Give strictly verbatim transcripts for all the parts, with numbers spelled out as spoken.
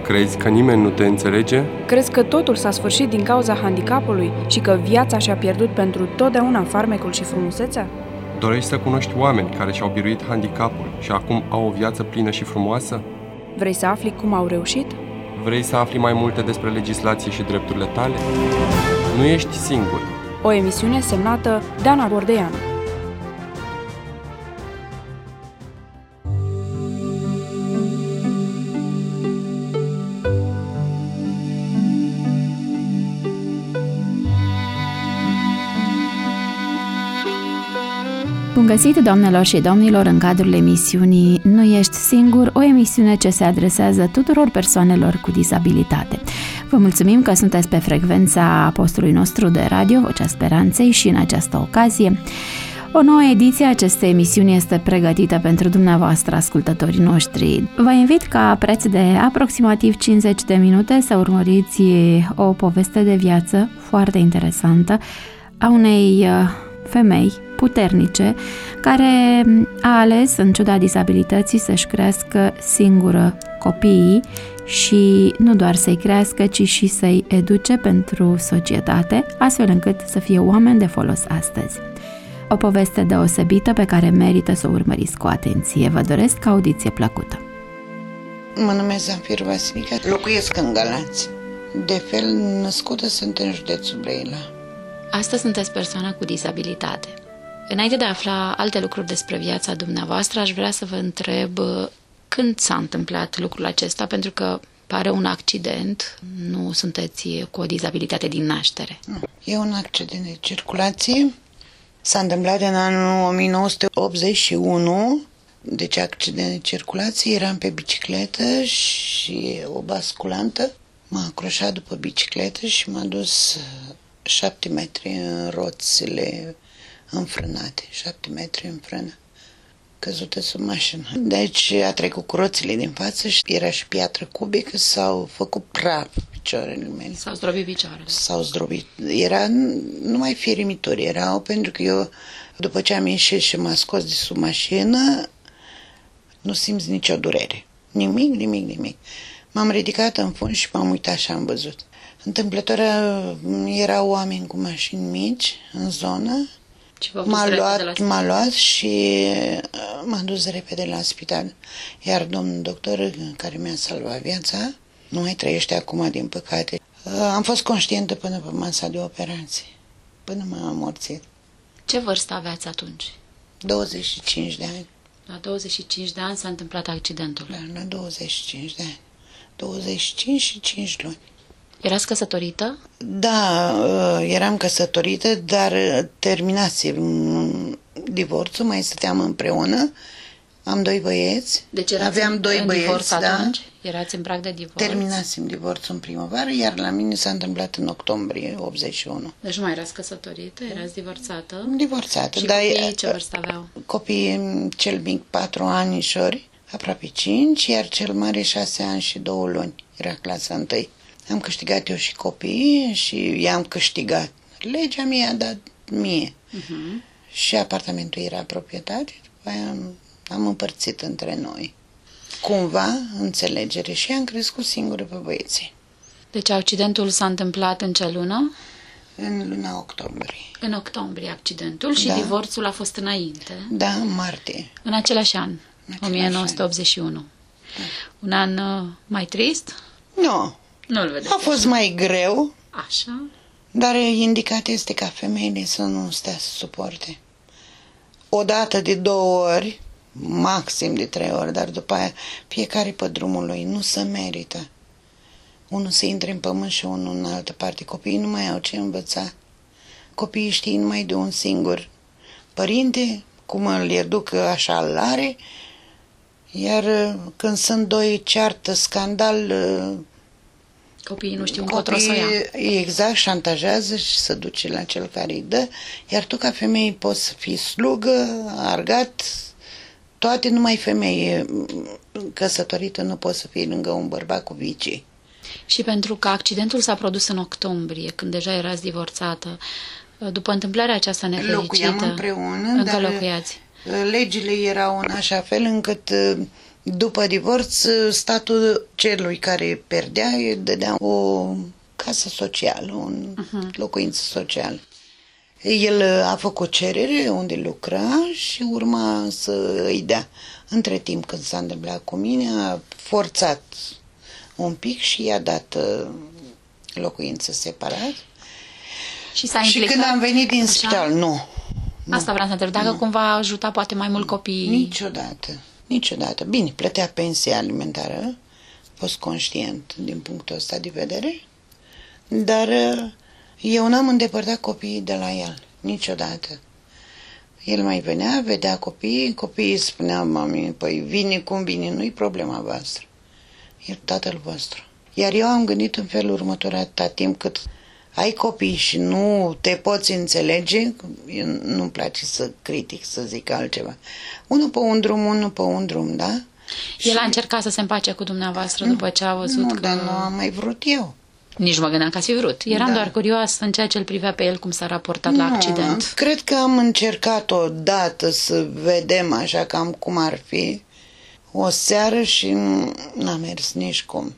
Crezi că nimeni nu te înțelege? Crezi că totul s-a sfârșit din cauza handicapului și că viața și-a pierdut pentru totdeauna farmecul și frumusețea? Dorești să cunoști oameni care și-au biruit handicapul și acum au o viață plină și frumoasă? Vrei să afli cum au reușit? Vrei să afli mai multe despre legislație și drepturile tale? Nu ești singur. O emisiune semnată Dana Gordeanu. Bun găsit, doamnelor și domnilor, în cadrul emisiunii Nu ești singur, o emisiune ce se adresează tuturor persoanelor cu dizabilitate. Vă mulțumim că sunteți pe frecvența postului nostru de radio, Vocea Speranței, și în această ocazie o nouă ediție a acestei emisiuni este pregătită pentru dumneavoastră, ascultătorii noștri. Vă invit ca preț de aproximativ cincizeci de minute să urmăriți o poveste de viață foarte interesantă a unei femei puternice, care a ales, în ciuda dizabilității, să-și crească singură copiii și nu doar să-i crească, ci și să-i educe pentru societate, astfel încât să fie oameni de folos astăzi. O poveste deosebită pe care merită să o urmăriți cu atenție. Vă doresc audiție plăcută. Mă numesc Zanfir Vasilica, locuiesc în Galați. De fel născută sunt în județul Brăila. Astăzi sunteți persoană cu dizabilitate. Înainte de a afla alte lucruri despre viața dumneavoastră, aș vrea să vă întreb când s-a întâmplat lucrul acesta, pentru că pare un accident, nu sunteți cu o dizabilitate din naștere. E un accident de circulație, s-a întâmplat în anul o mie nouă sute optzeci și unu, deci accident de circulație, eram pe bicicletă și o basculantă m-a acroșat după bicicletă și m-a dus șapte metri în roțile înfrânate, șapte metri în frână, căzută sub mașină. Deci a trecut cu roțile din față și era și piatră cubică, s-au făcut praf picioarele mele. S-au zdrobit picioarele. S-au zdrobit. Era numai firimituri erau, pentru că eu, după ce am ieșit și m-a scos de sub mașină, nu simți nicio durere. Nimic, nimic, nimic. M-am ridicat în fund și m-am uitat și am văzut. Întâmplător erau oameni cu mașini mici în zonă. M-a luat, m-a luat și m-a dus repede la spital. Iar domnul doctor, care mi-a salvat viața, nu mai trăiește acum, din păcate. Am fost conștientă până pe masa de operație, până m-a amorțit. Ce vârstă aveați atunci? douăzeci și cinci de ani. La douăzeci și cinci de ani s-a întâmplat accidentul? Da, la douăzeci și cinci de ani. douăzeci și cinci și cinci luni. Erați căsătorită? Da, eram căsătorită, dar terminasem divorțul, mai stăteam împreună. Am doi băieți. Deci aveam doi în băieți, divorț da. Atunci? Erați în prag de divorț? Terminasem divorțul în primăvară, iar la mine s-a întâmplat în octombrie optzeci și unu. Deci nu mai erați căsătorită, erați divorțată? Divorțată. Și dar copiii ce vârstă aveau? Copiii, cel mic patru anișori, aproape cinci, iar cel mare șase ani și două luni. Era clasa întâi. Am câștigat eu și copiii și i-am câștigat. Legea mi-a dat mie. Uh-huh. Și apartamentul era proprietate. După aia am, am împărțit între noi. Cumva, înțelegere. Și am crescut singură pe băieții. Deci accidentul s-a întâmplat în ce lună? În luna octombrie. În octombrie accidentul și da. Divorțul a fost înainte? Da, în martie. În același an, în o mie nouă sute optzeci și unu. Da. Un an uh, mai trist? Nu. Nu-l vedeți. A fost mai greu. Așa. Dar indicat este ca femeile să nu stea să suporte. O dată de două ori, maxim de trei ori, dar după aia fiecare pe drumul lui, nu se merită. Unul să intre în pământ și unul în altă parte. Copiii nu mai au ce învăța. Copiii știu numai de un singur părinte, cum îl educă așa îl are, iar când sunt doi ceartă, scandal, copiii nu știu încotro să ia. Exact, șantajează și se duce la cel care îi dă, iar tu ca femeie poți să fii slugă, argat, toate, numai femeie căsătorită nu poți să fii lângă un bărbat cu vicii. Și pentru că accidentul s-a produs în octombrie, când deja erați divorțată, după întâmplarea aceasta nefericită, locuiam împreună, încă dar locuiați. Legile erau în așa fel încât După divorț, statul celui care perdea îi dădea o casă socială, un uh-huh. locuință socială. El a făcut cerere unde lucra și urma să îi dea. Între timp, când s-a întâmplat cu mine, a forțat un pic și i-a dat locuință separat. Și s-a implicat? Și când am venit din spital, nu. nu. Asta vreau să întreb, dacă nu. cumva a ajutat poate mai mult copiii? Niciodată, niciodată. Bine, plătea pensia alimentară, a fost conștient din punctul ăsta de vedere, dar eu n-am îndepărtat copiii de la el, niciodată. El mai venea, vedea copiii, copiii spuneau, mami, păi vine cum vine, nu-i problema voastră, e tatăl vostru. Iar eu am gândit în felul următor, atâta timp cât ai copii și nu te poți înțelege, nu-mi place să critic, să zic altceva. Unul pe un drum, unul pe un drum, da? El și... a încercat să se împace cu dumneavoastră după ce a văzut nu, că... dar nu am mai vrut eu. Nici mă gândeam că ați fi vrut. Eram da. doar curioasă în ceea ce îl privea pe el, cum s-a raportat nu, la accident. Cred că am încercat odată să vedem așa cam cum ar fi o seară și n-a mers nici cum.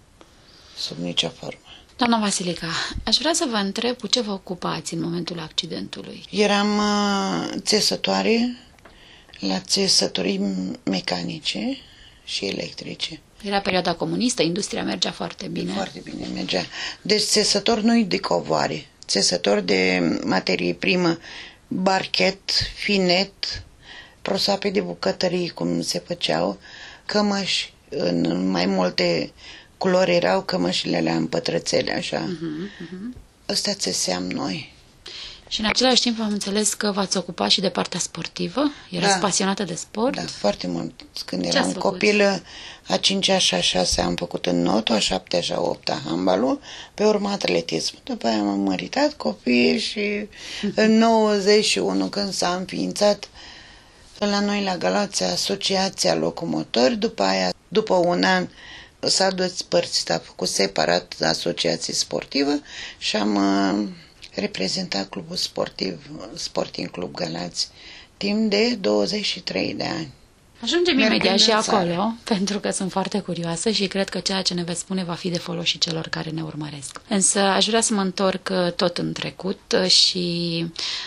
Sub nicio formă. Doamna Vasilica, aș vrea să vă întreb cu ce vă ocupați în momentul accidentului. Eram uh, țesătoare la țesătorii mecanice și electrice. Era perioada comunistă, industria mergea foarte bine. Foarte bine mergea. Deci țesător nu-i de covoare, țesător de materie primă, barchet, finet, prosoape de bucătării, cum se făceau, cămăși în mai multe culori erau, cămășile alea în pătrățele, așa. Uh-huh, uh-huh. Ăsta țeseam noi. Și în același timp am înțeles că v-ați ocupat și de partea sportivă? Erați da. pasionată de sport? Da, foarte mult. Când Ce eram copilă, a cincea și a șasea am făcut în notul, a șaptea și a opta handbalul, pe urmă atletism. După aia m-am măritat copiii și în nouăzeci și unu, când s-a înființat la noi la Galați Asociația Locomotori, după aia, după un an, s-a despărțit, a făcut separat asociație sportivă și am uh, reprezentat clubul sportiv, Sporting Club Galați, timp de douăzeci și trei de ani. Ajungem imediat și acolo, pentru că sunt foarte curioasă și cred că ceea ce ne veți spune va fi de folos și celor care ne urmăresc. Însă aș vrea să mă întorc tot în trecut și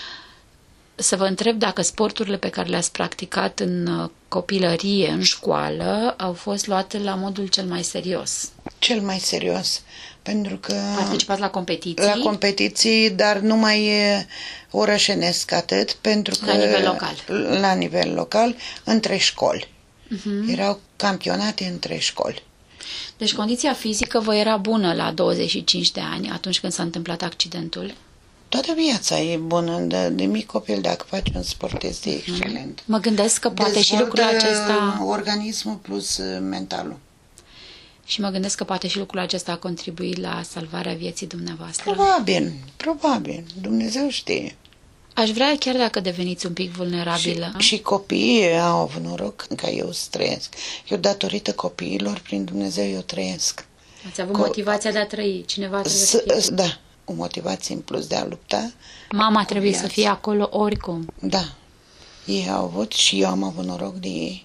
să vă întreb dacă sporturile pe care le-ați practicat în copilărie, în școală, au fost luate la modul cel mai serios. Cel mai serios, pentru că... Participați la competiții? La competiții, dar numai orășenesc atât, pentru că... La nivel local? La nivel local, între școli. Uh-huh. Erau campionate între școli. Deci condiția fizică vă era bună la douăzeci și cinci de ani, atunci când s-a întâmplat accidentul? Toată viața e bună, de, de mic copil, dacă faci un sport, este excelent. Mă gândesc că poate Dezvoltă și lucrul acesta... organismul plus mentalul. Și mă gândesc că poate și lucrul acesta a contribuit la salvarea vieții dumneavoastră. Probabil, probabil. Dumnezeu știe. Aș vrea, chiar dacă deveniți un pic vulnerabilă... Și, și copiii au avut noroc ca eu să trăiesc. Eu, datorită copiilor, prin Dumnezeu, eu trăiesc. Ați avut Co- motivația de a trăi. Cineva trebuie să fie... Da. O motivație în plus de a lupta. Mama trebuie viața. Să fie acolo oricum. Da. Ei au avut și eu am avut noroc de ei.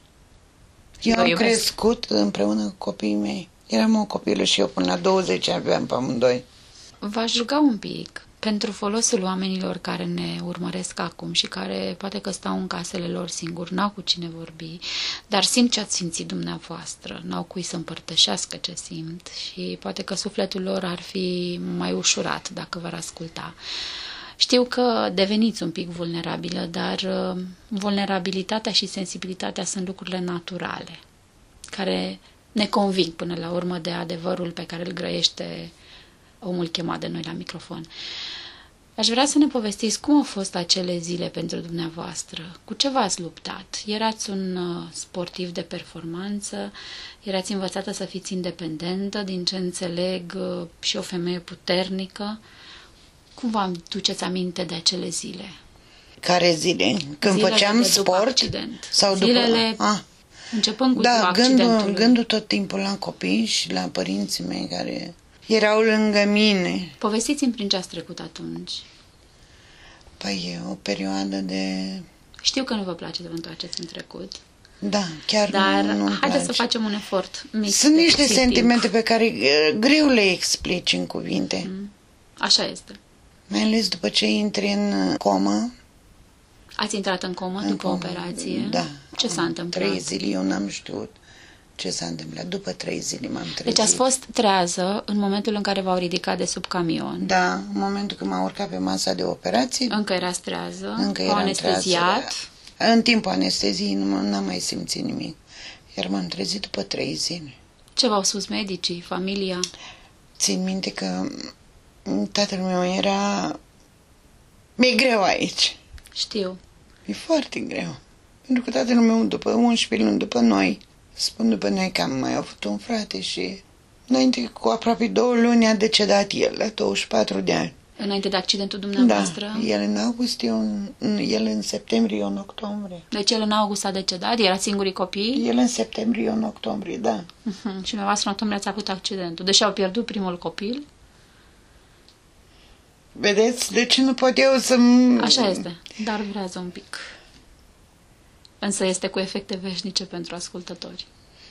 Eu am crescut împreună cu copiii mei. Eram o copilă și eu până la douăzeci aveam pe amândoi. V-aș ruga un pic pentru folosul oamenilor care ne urmăresc acum și care poate că stau în casele lor singuri, n-au cu cine vorbi, dar simt ce ați simțit dumneavoastră, n-au cui să împărtășească ce simt și poate că sufletul lor ar fi mai ușurat dacă v-ar asculta. Știu că deveniți un pic vulnerabilă, dar vulnerabilitatea și sensibilitatea sunt lucrurile naturale, care ne conving până la urmă de adevărul pe care îl grăiește omul chemat de noi la microfon. Aș vrea să ne povestiți cum au fost acele zile pentru dumneavoastră, cu ce v-ați luptat. Erați un sportiv de performanță, erați învățată să fiți independentă, din ce înțeleg, și o femeie puternică. Cum vă aduceți aminte de acele zile? Care zile? Când zilele făceam sport? Accident. Sau zilele după... Ah. Începând cu da, ziua gândul, accidentului. gândul tot timpul la copii și la părinții mei care erau lângă mine. Povestiți-mi prin ce ați trecut atunci. Păi e o perioadă de... Știu că nu vă place să vă întoarceți în trecut. Da, chiar Dar nu, nu haideți să facem un efort mic. Sunt niște simțim. sentimente pe care greu le explici în cuvinte. Mm. Așa este. Mai ales după ce intri în comă. Ați intrat în comă în după comă. operație? Da. Ce s-a întâmplat? Trei zile eu n-am știut ce s-a întâmplat. După trei zile m-am trezit. Deci ați fost trează în momentul în care v-au ridicat de sub camion. Da, în momentul când m-au urcat pe masa de operație. Încă erați trează? Încă eram anesteziat? Trează. În timpul anesteziei nu n-am mai simțit nimic. Iar m-am trezit după trei zile. Ce v-au spus medicii, familia? Țin minte că tatăl meu era... Mi-e greu aici. Știu. E foarte greu. Pentru că tatăl meu, după unsprezece luni, după noi, spun după noi că am mai avut un frate și înainte cu aproape două luni a decedat el, la douăzeci și patru de ani. Înainte de accidentul dumneavoastră? Da, el în august, eu în, el în septembrie, eu în octombrie. Deci el în august a decedat? Erați singurii copii? El în septembrie, eu în octombrie, da. Uh-huh. Și dumneavoastră în octombrie ați avut accidentul. Deși au pierdut primul copil? Vedeți? De ce nu pot eu să... Așa este, dar durează un pic. Însă este cu efecte veșnice pentru ascultători.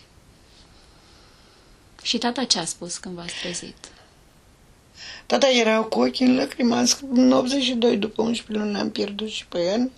Și tata ce a spus când v-ați trezit? Tata era cu ochii în lăcrimați. În optzeci și doi, după unsprezece luni, am pierdut și pe el.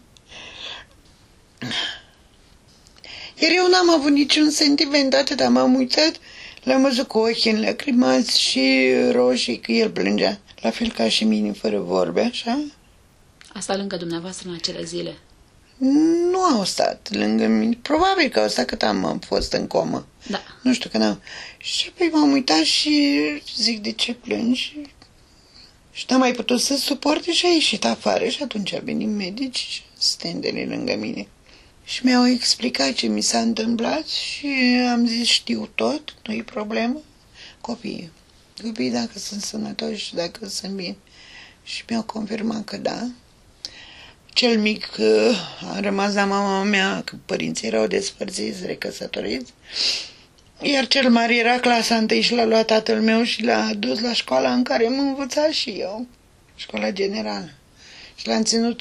Iar eu n-am avut niciun sentiment, atât m-am uitat, l-am văzut cu ochii înlăcrimați și roșii, că el plângea. La fel ca și mine, fără vorbe, așa. Asta lângă dumneavoastră în acele zile? Nu au stat lângă mine. Probabil că au stat cât am, am fost în comă. Da. Nu știu când am... Și apoi m-am uitat și zic, de ce plângi? Și n-am mai putut să suporte și a ieșit afară. Și atunci a venit medici și stendele lângă mine. Și mi-au explicat ce mi s-a întâmplat și am zis, știu tot, nu-i problemă. Copiii. Copiii dacă sunt sănătoși și dacă sunt bine. Și mi-au confirmat că da. Cel mic a rămas la mama mea, că părinții erau despărțiți, recăsătoriți. Iar cel mare era clasa întâi și l-a luat tatăl meu și l-a dus la școala în care mă învăța și eu. Școala generală. Și l-am ținut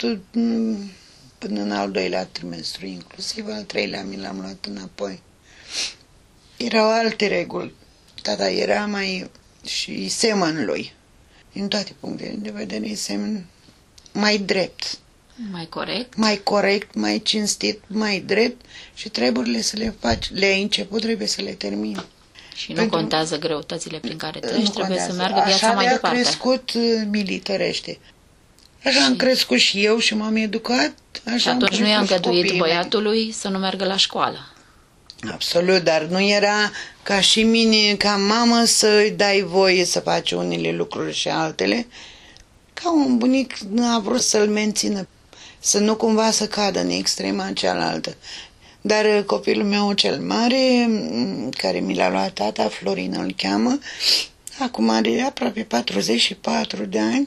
până în al doilea trimestru, inclusiv al treilea mi l-am luat înapoi. Erau alte reguli. Tata era mai... și semăn lui. Din toate punctele de vedere, semn mai drept. Mai corect. Mai corect, mai cinstit, mai drept și treburile să le faci. Le-ai început, trebuie să le termini. Și nu Pentru... contează greutățile prin care treci, trebuie contează. să meargă viața Așa mai departe. Așa crescut militărește. Așa și... am crescut și eu și m-am educat. Așa și atunci nu i-a îngăduit băiatului mei. să nu meargă la școală. Absolut, dar nu era ca și mine, ca mamă, să-i dai voie să faci unele lucruri și altele. Ca un bunic a vrut să-l mențină, să nu cumva să cadă în extrema cealaltă. Dar copilul meu cel mare, care mi l-a luat tata, Florin îl cheamă, acum are aproape patruzeci și patru de ani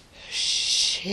și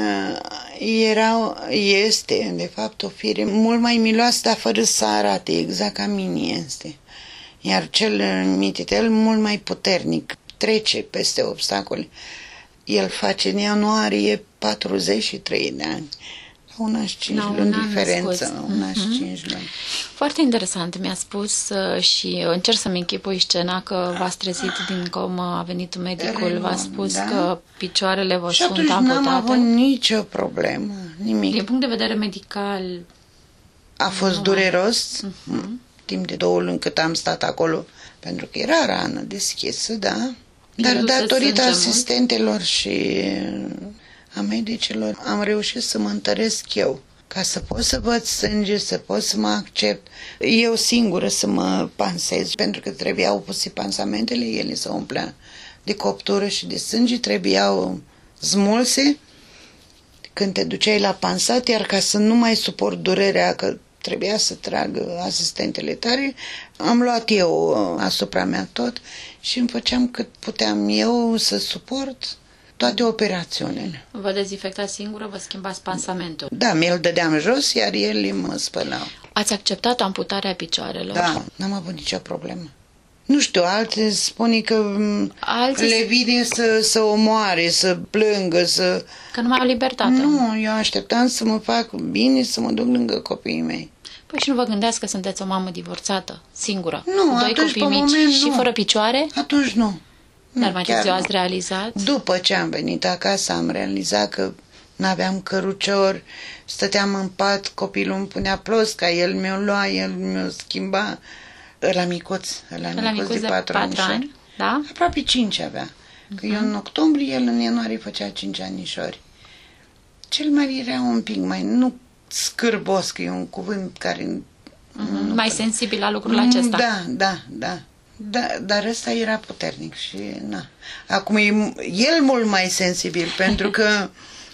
era, este, de fapt, o fire mult mai miloasă, dar fără să arate, exact ca mine este. Iar cel mititel mult mai puternic, trece peste obstacole. El face în ianuarie patruzeci și trei de ani. La una și cinci no, luni diferență. Una și mm-hmm. cinci luni. Foarte interesant. Mi-a spus uh, și încerc să-mi închipui scena că v-ați trezit din comă, a venit medicul, v-a spus da? că picioarele vă și sunt amputate. Și atunci n-am avut nicio problemă, nimic. Din punct de vedere medical... A fost dureros, uh-huh. timp de două luni cât am stat acolo, pentru că era rană deschisă, da? Dar datorită asistentelor și a medicilor am reușit să mă întăresc eu, ca să pot să văd sânge, să pot să mă accept, eu singură să mă pansez, pentru că trebuiau puse pansamentele, ele se umplea de coptură și de sânge, trebuiau smulse când te duceai la pansat, iar ca să nu mai suport durerea, că trebuia să tragă asistentele tare, am luat eu asupra mea tot și îmi făceam cât puteam eu să suport toate operațiunile. Vă dezinfectați singură, vă schimbați pansamentul? Da, mi-l dădeam jos, iar el mă spălau. Ați acceptat amputarea picioarelor? Da, n-am avut nicio problemă. Nu știu, alte spune că Alții le vine să, să omoare, să plângă, să... Că nu mai au libertate. Nu, eu așteptam să mă fac bine, să mă duc lângă copiii mei. Păi și nu vă gândeați că sunteți o mamă divorțată, singură, nu, cu doi copii mici moment, și nu. fără picioare? Atunci nu. Dar nu, mai chiar târziu nu. ați realizat? După ce am venit acasă am realizat că n-aveam cărucior, stăteam în pat, copilul îmi punea plosca, el mi-o lua, el mi-o schimba. Ăla micuț, ăla, La micuț de patru ani, ani, da? Aproape cinci avea. Că uh-huh. eu în octombrie, el în ianuarie făcea cinci anișori. Cel mai era un pic mai, nu scârbos, că e un cuvânt care... Uh-huh. Mai sensibil la lucrul acesta. Da, da, da. Da, dar ăsta era puternic și na. Acum e el mult mai sensibil pentru că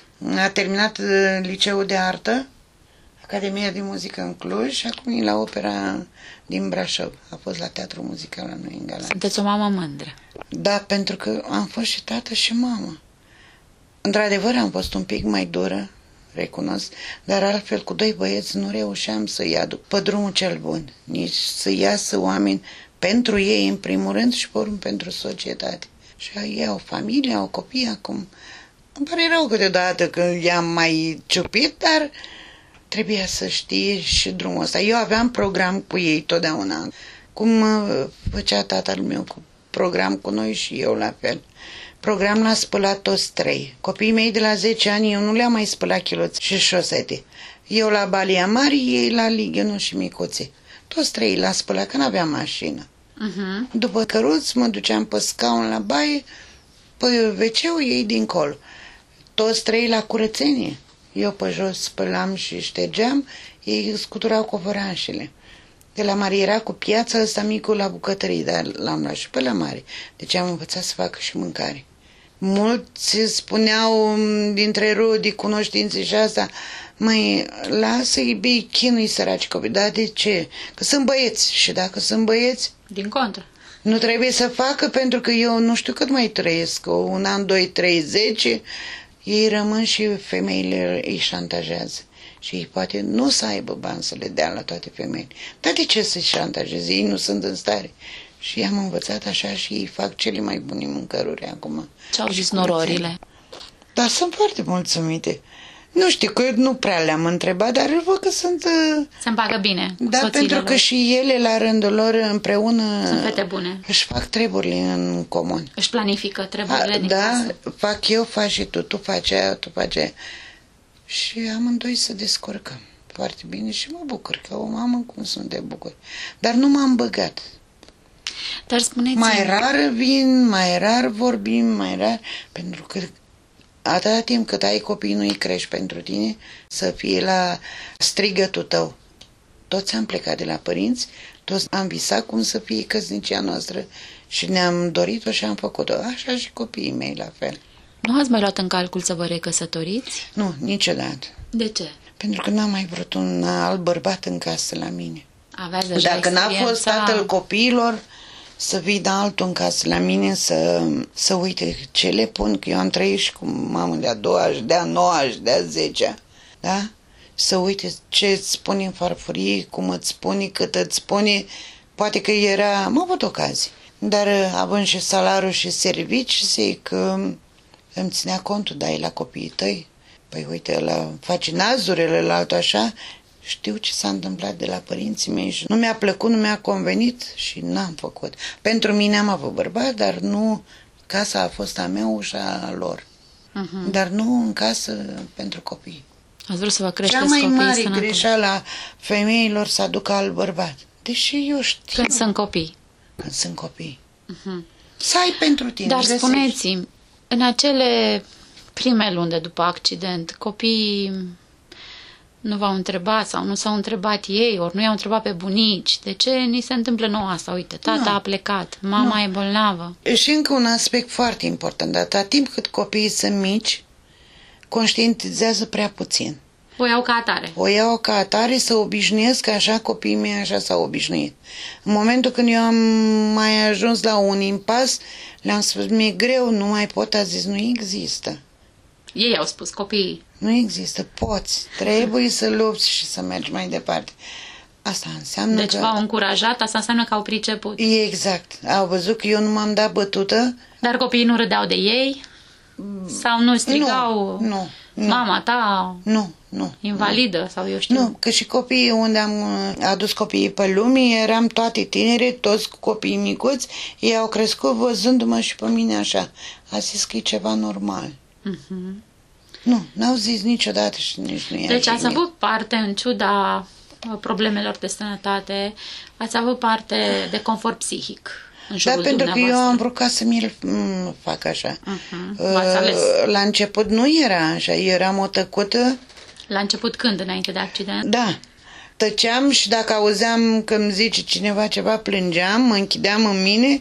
a terminat liceul de artă, Academia de Muzică în Cluj și acum e la opera din Brașov. A fost la Teatrul Muzical la noi în Galați. Sunteți o mamă mândră. Da, pentru că am fost și tată și mamă. Într-adevăr am fost un pic mai dură, recunosc, dar altfel cu doi băieți nu reușeam să-i aduc pe drumul cel bun. Nici să iasă oameni pentru ei, în primul rând, și pe urmă pentru societate. Și ei au familie, au copii acum. Îmi pare rău câteodată că i-am mai ciupit, dar trebuia să știe și drumul ăsta. Eu aveam program cu ei totdeauna. Cum făcea tatăl meu cu program cu noi și eu la fel. Program l-a spălat toți trei. Copiii mei de la zece ani, eu nu le-am mai spălat chiloți și șosete. Eu la Balia Mari, ei la Ligionu și Micuțe. Toți trei l-a spălat, că n-aveam mașină. Uh-huh. După căruț mă duceam pe scaun la baie, pe ve ce-ul ei dincolo. Toți trei la curățenie. Eu pe jos spălam și ștergeam, ei scuturau covărașele. De la mare era cu piața, ăsta micul la bucătării, dar l-am luat și pe la mare. Deci am învățat să facă și mâncare. Mulți spuneau dintre rudii, cunoștințe și asta, măi, lasă-i bei, chinui săraci copii. Dar de ce? Că sunt băieți și dacă sunt băieți... Din contră. Nu trebuie să facă pentru că eu nu știu cât mai trăiesc, un an, doi, trei, zece, ei rămân și femeile îi șantajează. Și ei poate nu să aibă bani să le dea la toate femeile. Dar de ce să-i șantajeze? Ei nu sunt în stare. Și i-am învățat așa și ei fac cele mai bune mâncăruri acum. Ce-au zis nororile? Dar sunt foarte mulțumite. Nu știu, că eu nu prea le-am întrebat, dar văd că sunt... Se împacă bine cu da, pentru lor. că și ele, la rândul lor, împreună... Sunt fete bune. Își fac treburile în comun. Își planifică treburile A, din da, casă. fac eu, faci și tu, tu faci aia, tu faci aia. Și amândoi să descurcăm foarte bine și mă bucur, că o mamă cum sunt de bucur. Dar nu m-am băgat. Dar spuneți... Mai rar vin, mai rar vorbim, mai rar, pentru că atâta timp cât ai copii, nu-i crești pentru tine, să fie la strigătul tău. Toți am plecat de la părinți, toți am visat cum să fie căsnicia noastră și ne-am dorit-o și am făcut-o. Așa și copiii mei la fel. Nu ați mai luat în calcul să vă recăsătoriți? Nu, niciodată. De ce? Pentru că n-am mai vrut un alt bărbat în casă la mine. Aveați deja Dacă n-a fost tatăl copiilor, să vină altul în casă la mine, să, să uite ce le pun, că eu am trăit și cu mamă de-a doua, și de-a noua, și de-a zecea, da? Să uite ce îți spune în farfurie, cum îți spune, cât îți spune, poate că era, am avut ocazii, dar având și salariul și servici, zic că îmi ținea contul, dai la copiii tăi, păi uite, ăla face nazurile la altul așa, știu ce s-a întâmplat de la părinții mei și nu mi-a plăcut, nu mi-a convenit și n-am făcut. Pentru mine am avut bărbat, dar nu, casa a fost a mea, ușa a lor. Uh-huh. Dar nu în casă pentru copii. Ați vrut să vă creșteți cea mai copiii mare sănătoși. greșeală a femeilor să aducă alt bărbat. Deși eu știu. Când sunt copii. Când sunt copii. Uh-huh. Să ai pentru tine. Dar găsești. spuneți-mi, în acele prime luni de după accident, copiii nu v-au întrebat sau nu s-au întrebat ei, ori nu i-au întrebat pe bunici, de ce ni se întâmplă nouă asta? Uite, tata nu. a plecat, mama nu. e bolnavă. Și încă un aspect foarte important, atâta timp cât copiii sunt mici, conștientizează prea puțin. O iau ca atare. O iau ca atare, să obișnuiesc, că așa copiii mei așa s-au obișnuit. În momentul când eu am mai ajuns la un impas, le-am spus, mi-e greu, nu mai pot, a zis, nu există. Ei au spus, copiii. Nu există, poți, trebuie să lupți și să mergi mai departe. Asta înseamnă deci că... v-au încurajat, asta înseamnă că au priceput. Exact, au văzut că eu nu m-am dat bătută. Dar copiii nu râdeau de ei? Sau nu strigau? Nu, nu. Nu. Mama ta Nu, nu. invalidă nu. sau eu știu. Nu, că și copiii unde am adus copiii pe lume, eram toate tinere, toți copiii micuți, ei au crescut văzându-mă și pe mine așa. A zis că e ceva normal. Uh-huh. Nu, n-au zis niciodată și nici nu i-a Deci ați jignit. avut parte, în ciuda problemelor de sănătate, ați avut parte de confort psihic în Da, jurul pentru că eu dumneavoastră. am vrut ca să mi-l mm, fac așa. Uh-huh. V-ați ales. La început nu era așa, eram o tăcută. La început când, înainte de accident? Da. Tăceam și dacă auzeam că îmi zice cineva ceva, plângeam, mă închideam în mine,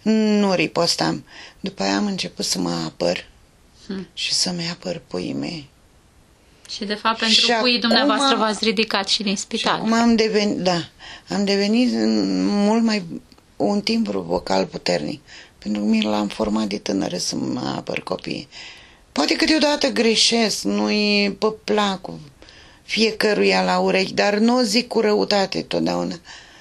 nu ripostam. După aia am început să mă apăr Hmm. și să-mi apăr puii mei. Și de fapt pentru Și puii acum- dumneavoastră v-ați ridicat și din Și spital. acum am devenit, da, am devenit mult mai, un timbru vocal puternic. Pentru că mi l-am format de tânără să mă apăr copiii. Poate câteodată greșesc, nu-i pe placul fiecăruia la urechi, dar nu o zic cu răutate totdeauna.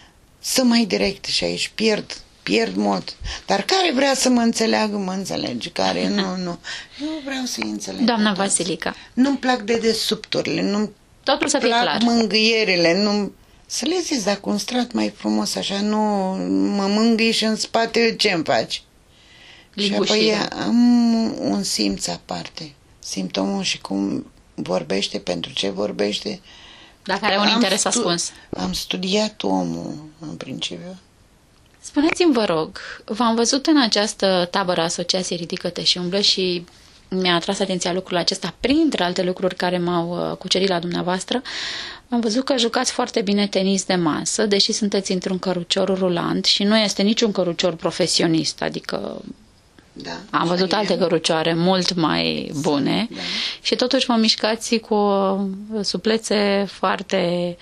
Să mai direct și aici pierd, pierd mult. Dar care vrea să mă înțeleagă, mă înțelege. Care nu, nu. Eu vreau să-i înțeleg. Doamna pe toți. Vasilica, Nu-mi plac dedesubturile, nu-mi totul să fie plac clar. mângâierile, nu... Să le zici, dar cu un strat mai frumos, așa, nu mă mângâi și în spate, ce-mi faci? Și Ligușii, apoi da. am un simț aparte. Simt omul și cum vorbește, pentru ce vorbește. Dacă are un Am interes stu- ascuns. Am studiat omul, în principiu. Spuneți-mi, vă rog, v-am văzut în această tabără Asociației Ridică-te și umblă și mi-a atras atenția lucrul acesta, printre alte lucruri care m-au uh, cucerit la dumneavoastră. Am văzut că jucați foarte bine tenis de masă, deși sunteți într-un cărucior rulant și nu este niciun cărucior profesionist, adică Da, am văzut așa alte e. cărucioare mult mai bune, Da. și totuși mă mișcați cu o suplețe foarte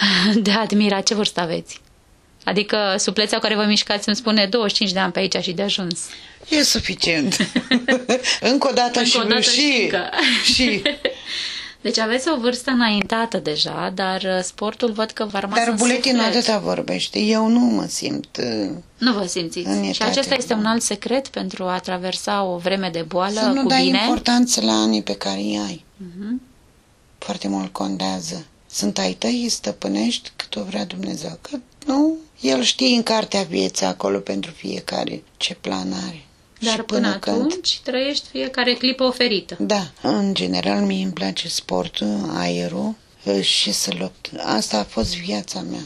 de admirat. Ce vârstă aveți? Adică suplețea cu care vă mișcați îmi spune douăzeci și cinci de ani pe aici și de ajuns. E suficient. Încă o dată Încă și o dată și, și încă. și. Deci aveți o vârstă înaintată deja, dar sportul văd că v-a rămas Dar în buletinul suflet. atâta vorbește. Eu nu mă simt... uh, Nu vă simțiți. În Și etate, acesta este da. un alt secret pentru a traversa o vreme de boală Să nu cu dai bine. importanță la anii pe care îi ai. Mhm. Foarte mult contează. Sunt ai tăi, îi stăpânești cât o vrea Dumnezeu. Că nu, El știe în cartea vieții acolo pentru fiecare ce plan are. Dar Și până, până când... atunci trăiești fiecare clipă oferită. Da, în general mie îmi place sportul, aerul și să lupt. Asta a fost viața mea,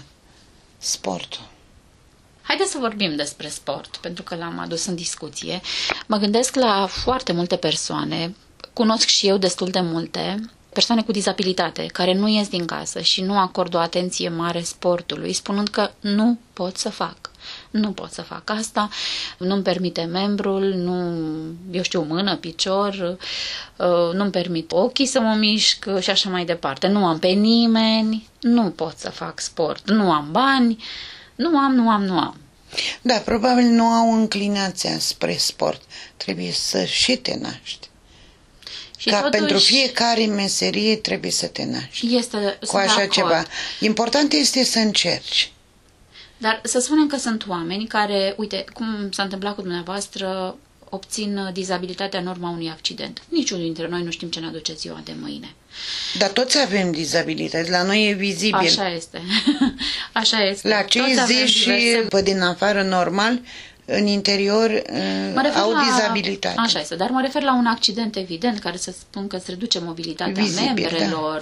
sportul. Haideți să vorbim despre sport, pentru că l-am adus în discuție. Mă gândesc la foarte multe persoane, cunosc și eu destul de multe, persoane cu dizabilitate, care nu ies din casă și nu acordă o atenție mare sportului, spunând că nu pot să fac. Nu pot să fac asta, nu-mi permite membrul, nu, eu știu, mână, picior, nu-mi permit ochii să mă mișc și așa mai departe. Nu am pe nimeni, nu pot să fac sport, nu am bani, nu am, nu am, nu am. Da, probabil nu au înclinația spre sport. Trebuie să și te naști. Și Ca totuși pentru fiecare meserie trebuie să te naști. este, Cu sunt de așa acord. ceva. Important este să încerci. Dar să spunem că sunt oameni care, uite, cum s-a întâmplat cu dumneavoastră, obțin dizabilitatea în urma unui accident. Niciunul dintre noi nu știm ce ne aduce ziua de mâine. Dar toți avem dizabilități. La noi e vizibil. Așa este. Așa este. La cei Toți avem zi și diverse- pe din afară normal, în interior Mă refer au la... dizabilitate. Așa este, dar mă refer la un accident evident care să spun că îți reduce mobilitatea Vizibil, membrelor.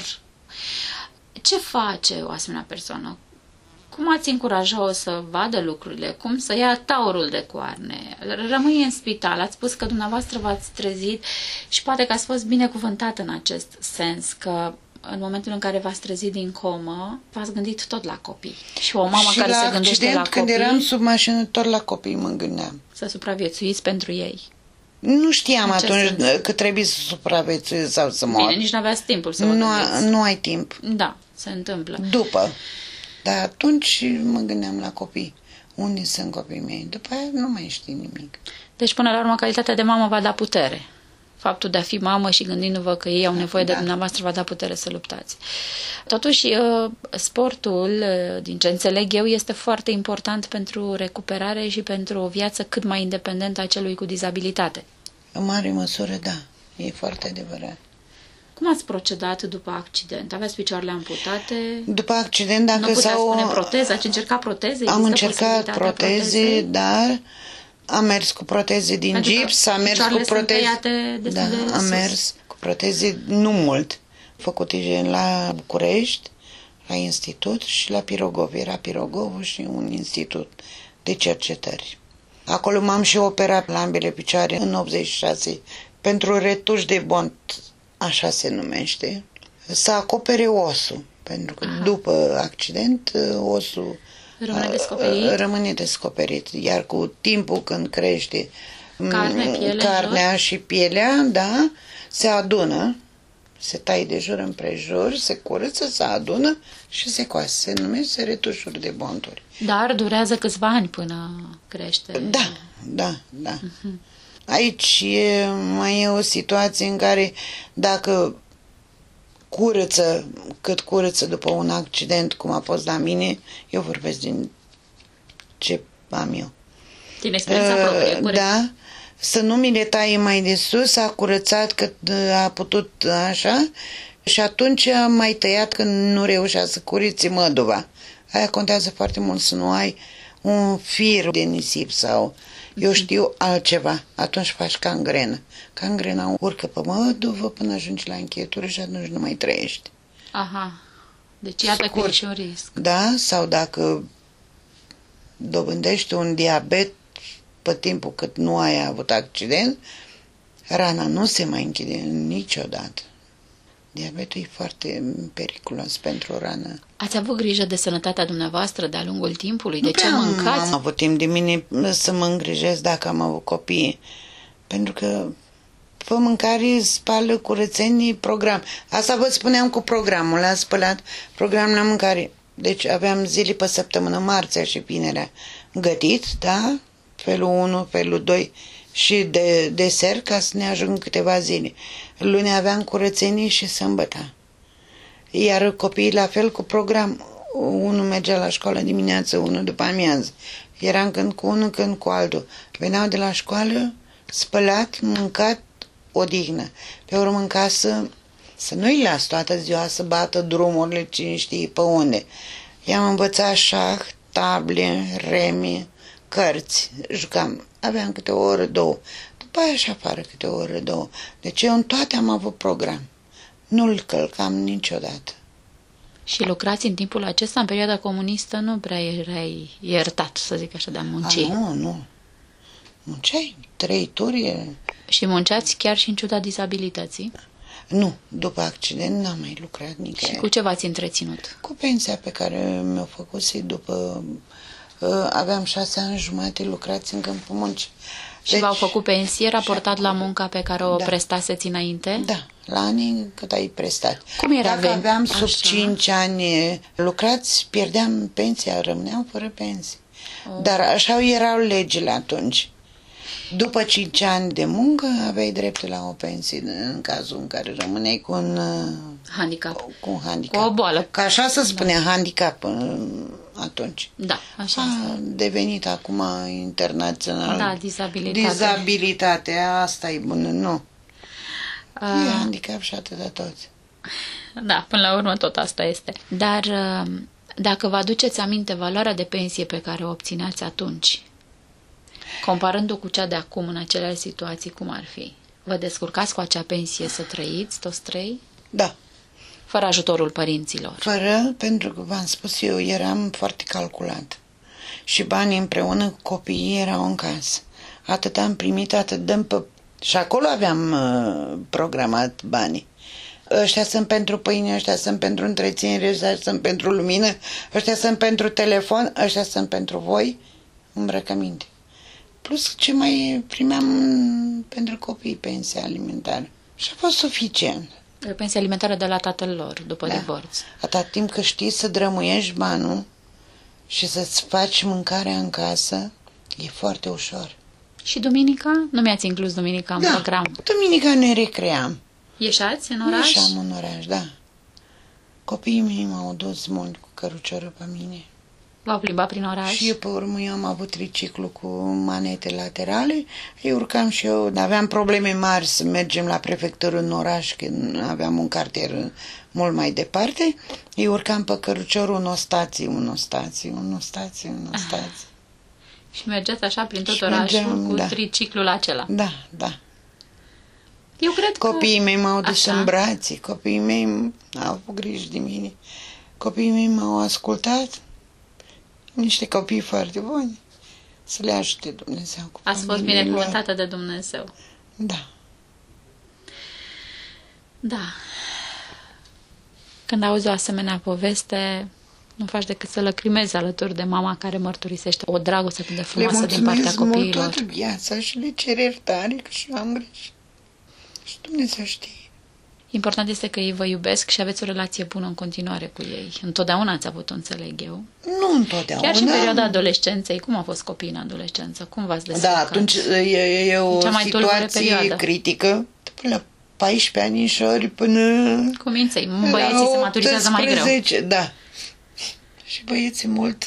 Da. Ce face o asemenea persoană? Cum ați încuraja-o să vadă lucrurile? Cum să ia taurul de coarne? Rămâi în spital. Ați spus că dumneavoastră v-ați trezit și poate că ați fost binecuvântat în acest sens, că în momentul în care v-ați trezit din comă, v-ați gândit tot la copii. Și o mamă și care la se gândește accident, la când copii, eram sub mașină, tot la copii mă gândeam. să supraviețuiți pentru ei. Nu știam În ce atunci sens? că trebuie să supraviețuiesc sau să mor. Bine, nici nu aveați timpul să vă nu, gândiți. nu ai timp. Da, se întâmplă. După. Dar atunci mă gândeam la copii. Unde sunt copiii mei? După aia nu mai știi nimic. Deci, până la urmă, calitatea de mamă va da putere. Faptul de a fi mamă și gândindu-vă că ei au nevoie Da. de dumneavoastră va da putere să luptați. Totuși, sportul, din ce înțeleg eu, este foarte important pentru recuperare și pentru o viață cât mai independentă a celui cu dizabilitate. În mare măsură, da. E foarte adevărat. Cum ați procedat după accident? Aveați picioarele amputate? După accident, dacă nu puteți s-au... spune proteză? Ați încercat proteze? Am Există încercat proteze, proteze, dar am mers cu proteze din Pentru gips, am mers cu proteze... Da, de am sus. mers cu proteze, nu mult, făcute la București, la institut și la Pirogov. Era Pirogovul și un institut de cercetări. Acolo m-am și operat la ambele picioare în optzeci și șase pentru retuș de bont, așa se numește, să acopere osul, pentru că Aha. după accident osul rămâne descoperit. rămâne descoperit, iar cu timpul când crește Carne, piele, carnea și pielea, da, se adună, se taie de jur împrejur, se curăță, se adună și se coase. Se numește retușuri de bonturi. Dar durează câțiva ani până crește. Da, da, da. Uh-huh. Aici e, mai e o situație în care dacă curăță, cât curăță după un accident, cum a fost la mine, eu vorbesc din ce am eu. Din experiența uh, proprie, corect. Da, să nu mi le taie mai de sus, a curățat cât a putut așa și atunci a mai tăiat când nu reușea să curețe măduva. Aia contează foarte mult, să nu ai un fir de nisip sau eu știu altceva. Atunci faci cangrenă. Cangrena urcă pe măduvă până ajungi la încheietură și atunci nu mai trăiești. Aha. Deci iată că e și un risc. Da, sau dacă dobândești un diabet pe timpul cât nu ai avut accident, rana nu se mai închide niciodată. Diabetul e foarte periculos pentru o rană. Ați avut grijă de sănătatea dumneavoastră de-a lungul timpului? De ce mâncați? Am avut timp de mine să mă îngrijesc dacă am avut copii. Pentru că pe mâncare, spală, curățenii, program. Asta vă spuneam cu programul. L-am spălat program la mâncare. Deci aveam zile pe săptămână, marțea și vinerea gătit, da? Felul unu, felul doi și de desert ca să ne ajung câteva zile. Luni aveam curățenii și sâmbătă. Iar copiii la fel cu program. Unul mergea la școală dimineață, unul după amiază. Eram când cu unul, când cu altul. Veneau de la școală, spălat, mâncat, odihnă. Pe urmă în casă, să nu-i las toată ziua să bată drumurile cine știe pe unde. I-am învățat șah, table, remi, cărți. Jucam. Aveam câte o oră, două. După aia și afară câte o oră, două. Deci eu în toate am avut program. Nu-l călcam niciodată. Și lucrați în timpul acesta, în perioada comunistă, nu prea erai iertat, să zic așa, de a munci. A, nu, nu. Munceai trei turi. Și munceați chiar și în ciuda dizabilității? Nu, după accident n-am mai lucrat nicăieri. Și cu ce v-ați întreținut? Cu pensia pe care mi-o făcuse după... Uh, aveam șase ani jumate lucrați în câmpul muncii. Și deci, v-au făcut pensie raportat la munca pe care o da, prestaseți înainte? Da, la anii cât ai prestat. Cum era? Dacă aveam sub așa? cinci ani lucrați, pierdeam pensia, rămâneam fără pensie. Oh. Dar așa erau legile atunci. După cinci ani de muncă aveai dreptul la o pensie în cazul în care rămâneai cu un handicap. Cu un handicap. Cu o boală. Că așa se spunea, da. Handicap atunci. Da, așa. A devenit acum internațional. Da, dizabilitate. Dizabilitatea, asta e bună, nu. Uh, e handicap și atâta tot. Da, până la urmă tot asta este. Dar dacă vă aduceți aminte valoarea de pensie pe care o obțineați atunci, comparând-o cu cea de acum în aceleași situații, cum ar fi? Vă descurcați cu acea pensie să trăiți toți trei? Da. Fără ajutorul părinților? Fără, pentru că v-am spus eu, eram foarte calculat. Și banii împreună cu copiii erau în casă. Atât am primit, atât dăm pe... Și acolo aveam uh, programat banii. Ăștia sunt pentru pâine, ăștia sunt pentru întreținere, ăștia sunt pentru lumină, ăștia sunt pentru telefon, ăștia sunt pentru voi, îmbrăcăminte. Plus ce mai primeam pentru copii, pensia alimentară. Și a fost suficient. Pensia alimentară de la tatăl lor, după da. divorț. Atât timp că știi să drămuiești banul și să-ți faci mâncarea în casă, e foarte ușor. Și duminica? Nu mi-ați inclus duminica în da. program? Duminica ne recream. Ieșați în oraș? Ieșeam în oraș, da. Copiii mei m-au dus mult cu căruciorul pe mine. V-au plimbat prin oraș? Și eu, pe urmă, eu am avut triciclu cu manete laterale. Eu urcam și eu, dar aveam probleme mari să mergem la prefectură în oraș, când aveam un cartier mult mai departe. Eu urcam pe căruciorul în o stație, în o stație, în o stație, în o stație. Ah. Și mergeți așa prin tot și orașul mergeam, cu da. triciclul acela. Da, da. Eu cred Copiii că... mei m-au dus așa. în brațe, copiii mei au avut grijă de mine. Copiii mei m-au ascultat. Niște copii foarte buni. Să le ajute Dumnezeu cu Ați fost binecuvântată de Dumnezeu. Da. Da. Când auzi o asemenea poveste, nu faci decât să lăcrimezi alături de mama care mărturisește o dragoste atât de frumoasă din partea copiilor. Le mulțumesc mult toată viața și le cer iertare că și eu am greșit. Și Dumnezeu știe. Important este că ei vă iubesc și aveți o relație bună în continuare cu ei. Întotdeauna ați avut-o, înțeleg eu. Nu întotdeauna. Chiar și în perioada adolescenței. Cum a fost copiii în adolescență? Cum v-ați descurcat? Da, atunci e, e o situație critică. Până la paisprezece anișori până... Cum minței? Băieții se maturizează mai greu. Da. Și băieții mult...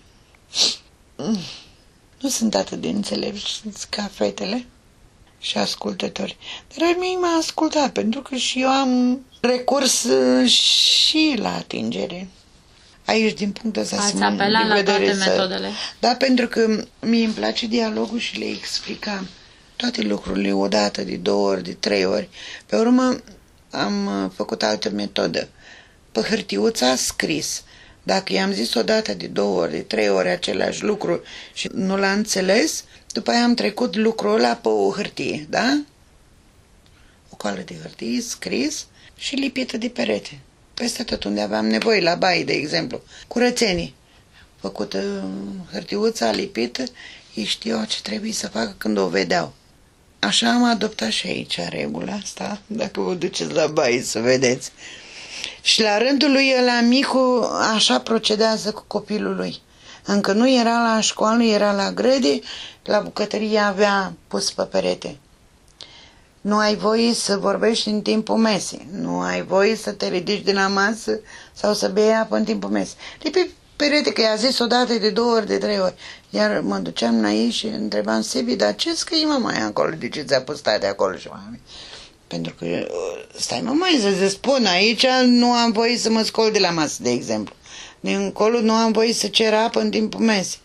Nu sunt atât de înțelepți ca fetele și ascultători. Dar mie m-a ascultat, pentru că și eu am recurs și la atingere. Aici, din punctul ăsta, ați apelat la toate metodele. Da, pentru că mie îmi place dialogul și le explicam toate lucrurile odată, de două ori, de trei ori. Pe urmă am făcut altă metodă. Pe hârtiuța scris. Dacă i-am zis odată, de două ori, de trei ori același lucru și nu l-a înțeles, după aia am trecut lucrul ăla pe o hârtie, da? O coală de hârtie, scris și lipită de perete. Peste tot unde aveam nevoie, la baie, de exemplu. Curățenii. Făcută hârtiuța, lipită, ei știau ce trebuie să facă când o vedeau. Așa am adoptat și aici regula asta, dacă vă duceți la baie să vedeți. Și la rândul lui ăla micu așa procedează cu copilul lui. Încă nu era la școală, era la grădi, la bucătărie avea pus pe perete. Nu ai voie să vorbești în timpul mesei, nu ai voie să te ridici de la masă sau să bei apă în timpul mesei. De pe perete, că i-a zis odată, de două ori, de trei ori. Iar mă duceam la ei și întrebam Sebi, dar ce scrie mama aia acolo? De ce ți-a pus de acolo? Și mami? Pentru că, stai mă mai să-ți spun, aici nu am voie să mă scol de la masă, de exemplu. Din încolo nu am voie să cer apă în timpul mesei.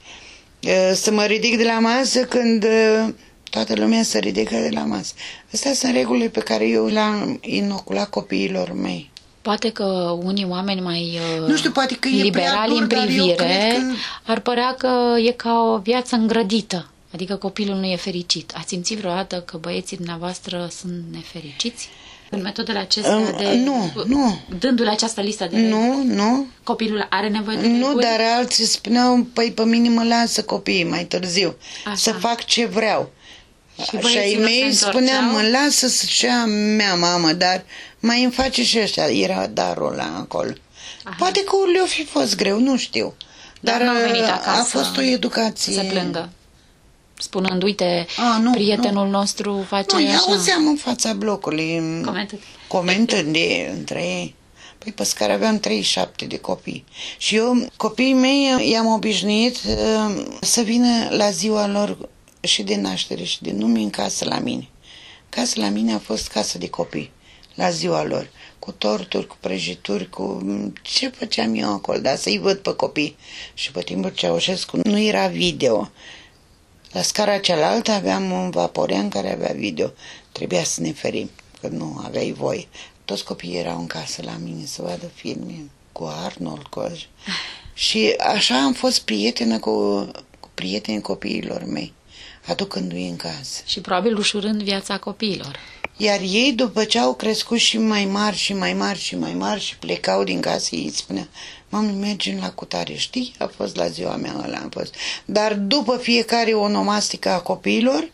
Să mă ridic de la masă când toată lumea se ridică de la masă. Astea sunt regulile pe care eu le-am inoculat copiilor mei. Poate că unii oameni mai nu știu, poate că liberali dur, în privire că... ar părea că e ca o viață îngrădită. Adică copilul nu e fericit. Ați simțit vreodată că băieții dumneavoastră sunt nefericiți? În metodele acestea um, de... Nu, nu. Dându-le această listă de... Nu, nu. Copilul are nevoie de Nu, reguli? dar alții spuneau, păi pe mine mă lasă copiii mai târziu. Așa. Să fac ce vreau. Și, și ai mei spuneam, mă lasă să-și ia mea mamă, dar mai îmi face și ăștia. Era darul ăla acolo. Aha. Poate că le-o fi fost greu, nu știu. Dar, dar a fost o educație. Să plângă. Spunând, uite, a, nu, prietenul nu. nostru face nu, așa. Nu, auzeam în fața blocului, comentând, comentând de, între ei. Păi pe scară aveam treizeci și șapte de copii. Și eu, copiii mei, i-am obișnuit uh, să vină la ziua lor și de naștere și de nume în casă la mine. Casa la mine a fost casă de copii, la ziua lor. Cu torturi, cu prăjituri, cu ce făceam eu acolo, dar să-i văd pe copii. Și pe timpul Ceaușescu nu era video. La scara cealaltă aveam un vaporean care avea video. Trebuia să ne ferim, că nu aveai voie. Toți copiii erau în casă la mine să vadă filme cu Arnold, cu așa. Și așa am fost prietenă cu, cu prietenii copiilor mei, aducându-i în casă. Și probabil ușurând viața copiilor. Iar ei, după ce au crescut și mai mari și mai mari și mai mari și plecau din casă, ei spunea, mami, mergem la cutare, știi? A fost la ziua mea ăla, a fost. Dar după fiecare onomastică a copiilor,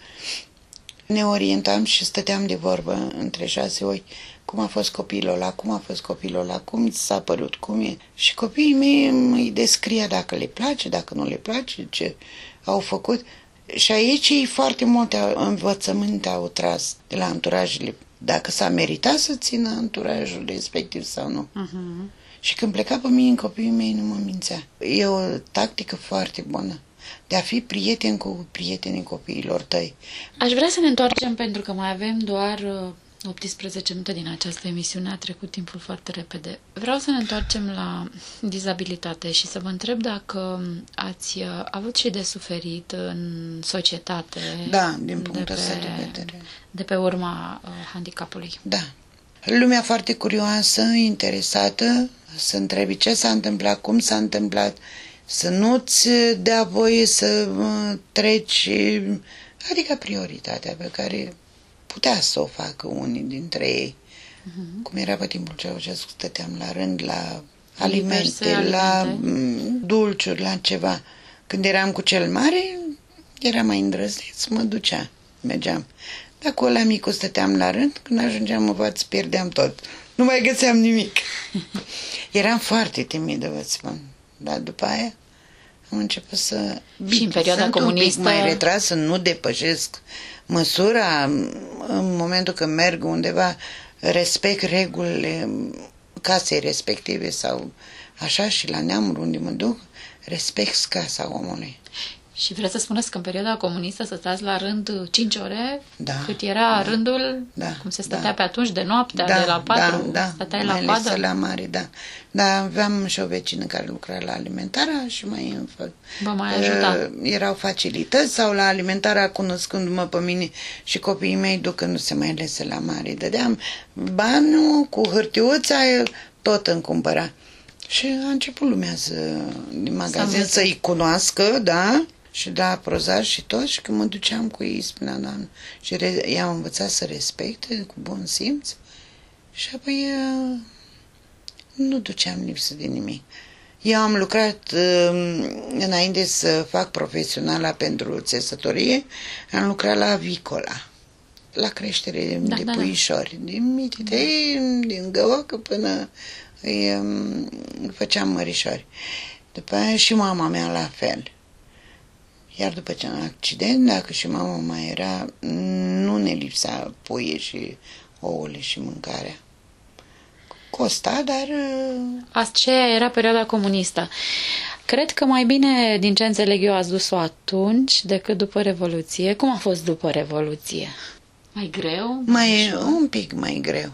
ne orientam și stăteam de vorbă între șase ochi. Cum a fost copilul ăla, cum a fost copilul ăla, cum ți s-a părut, cum e. Și copiii mei îi descria dacă le place, dacă nu le place, ce au făcut. Și aici ei foarte multe învățăminte au tras de la anturajele, dacă s-a meritat să țină anturajul respectiv sau nu. Uh-huh. Și când pleca pe mine, copiii mei nu mă mințea. E o tactică foarte bună de a fi prieten cu prietenii copiilor tăi. Aș vrea să ne întoarcem, pentru că mai avem doar optsprezece minute din această emisiune, a trecut timpul foarte repede. Vreau să ne întoarcem la dizabilitate și să vă întreb dacă ați avut și de suferit în societate. Da, din punctul ăsta de vedere. De pe urma uh, handicapului. Da. Lumea foarte curioasă, interesată, să întrebi ce s-a întâmplat, cum s-a întâmplat, să nu-ți dea voie să uh, treci, adică prioritatea pe care putea să o facă unii dintre ei. Uh-huh. Cum era pe timpul Ceaușescu, stăteam la rând la alimente, alimente, la dulciuri, la ceva. Când eram cu cel mare, era mai îndrăzneț, mă ducea, mergeam. Dar cu ăla micu stăteam la rând, când ajungeam în față, pierdeam tot. Nu mai găseam nimic. Eram foarte timidă, vă spun. Dar după aia am început să... Și în perioada sunt comunistă... un pic mai retras, să nu depășesc măsura. În momentul când merg undeva, respect regulile casei respective sau așa, și la neamuri unde mă duc, respect casa omului. Și vreți să spuneți că în perioada comunistă să stați la rând cinci ore? Da. Cât era da, rândul? Da, cum se stătea da, pe atunci, de noaptea, da, de la patru? Da, da, stăteai mai la coadă? la mare, da. Da, aveam și o vecină care lucra la alimentarea și mai... Vă mai ajuta? Uh, erau facilități, sau la alimentarea, cunoscându-mă pe mine și copiii mei, ducându-se mai ales la mare. Dădeam banul cu hârtiuța, tot îmi cumpăra. Și a început lumea să, din magazin să să-i cunoască, da, și da prozar și tot, și când mă duceam cu ei, spunea, doamnă, și re- i-am învățat să respecte cu bun simț, și apoi uh, nu duceam lipsă de nimic. Eu am lucrat, uh, înainte să fac profesionala pentru țesătorie, am lucrat la avicola, la creștere da, de da, puișori, da. din mititei, din găocă până îi um, făceam mărișori. După aia și mama mea la fel. Iar după ce am accident, dacă și mama mai era, nu ne lipsea puie și ouăle și mâncarea. Costa, dar... Aceea era perioada comunistă. Cred că mai bine, din ce înțeleg eu, ați dus-o atunci decât după Revoluție. Cum a fost după Revoluție? Mai greu? Mai, un pic mai greu.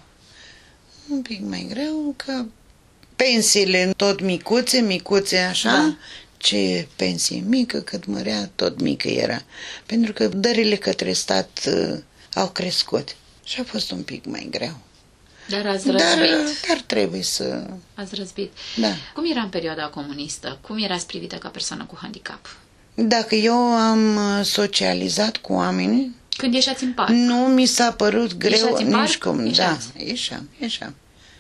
Un pic mai greu, că pensiile tot micuțe, micuțe așa... Da. Ce pensie mică, cât mărea, tot mică era. Pentru că dările către stat uh, au crescut. Și a fost un pic mai greu. Dar ați răzbit. Dar, dar trebuie să... Ați răzbit. Da. Cum era în perioada comunistă? Cum erați privită ca persoană cu handicap? Dacă eu am socializat cu oamenii... Când ieșați în parc? Nu mi s-a părut greu. Ieșați în parc? Nici cum. Ieșați. Da, ieșeam, ieșeam.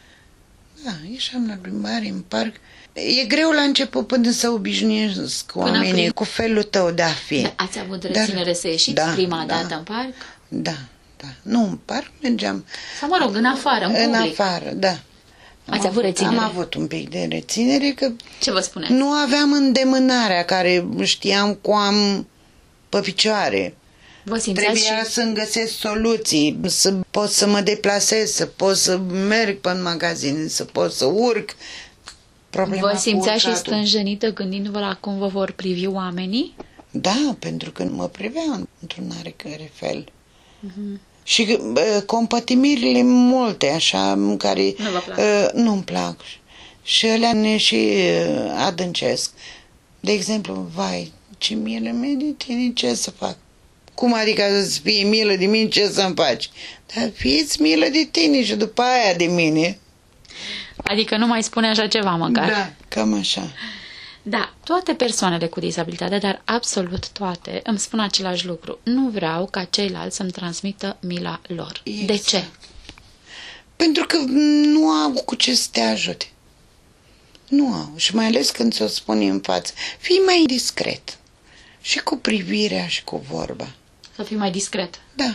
Da, ieșeam la plimbare în parc. E greu la început până să obișnuiesc cu oamenii, prin... cu felul tău de a fi. Da, ați avut reținere Dar, să ieșiți da, prima da, dată în parc? Da, da. Nu în parc, mergeam... Sau mă rog, în afară, în public. În afară, da. Ați avut reținere? Am avut un pic de reținere, că... Ce vă spuneți? Nu aveam îndemânarea care știam cum am pe picioare. Vă simțeați Trebuia și... să-mi găsesc soluții, să pot să mă deplasez, să pot să merg pe în magazin, să pot să urc. Problema vă simțeați și stânjenită gândindu-vă la cum vă vor privi oamenii? Da, pentru că mă priveau într-un oarecare fel. Uh-huh. Și uh, compătimirile multe, așa, în care nu vă plac. Uh, nu-mi plac. Și alea ne și uh, adâncesc. De exemplu, vai, ce milă mie de tine, ce să fac? Cum adică să-ți fie milă de mine, ce să-mi faci? Dar fie-ți milă de tine și după aia de mine. Adică nu mai spune așa ceva măcar. Da, cam așa. Da, toate persoanele cu dizabilitate, dar absolut toate, îmi spun același lucru. Nu vreau ca ceilalți să-mi transmită mila lor. Exact. De ce? Pentru că nu au cu ce să te ajute. Nu au. Și mai ales când ți-o spune în față. Fii mai discret. Și cu privirea și cu vorba. Să fii mai discret. Da.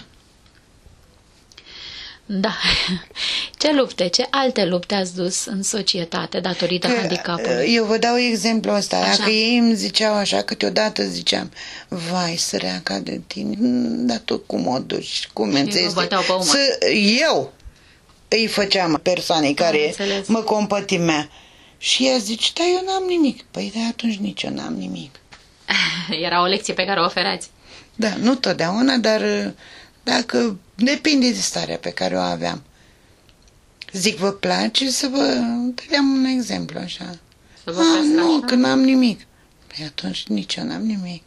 Da. Ce lupte, ce alte lupte ați dus în societate datorită că, handicapului? Eu vă dau exemplul ăsta. Așa. Dacă ei îmi ziceau așa, câteodată ziceam, vai, săreaca de tine, dar tu cum o duci, cum înțelegi? Eu îi făceam persoanei care mă compătimea. Și ea zice, da, eu n-am nimic. Păi de atunci nici eu n-am nimic. Era o lecție pe care o oferați. Da, nu totdeauna, dar dacă depinde de starea pe care o aveam. Zic, vă place să vă dădeam un exemplu așa. Să vă A, nu, așa? că n-am nimic. Păi atunci nici eu n-am nimic.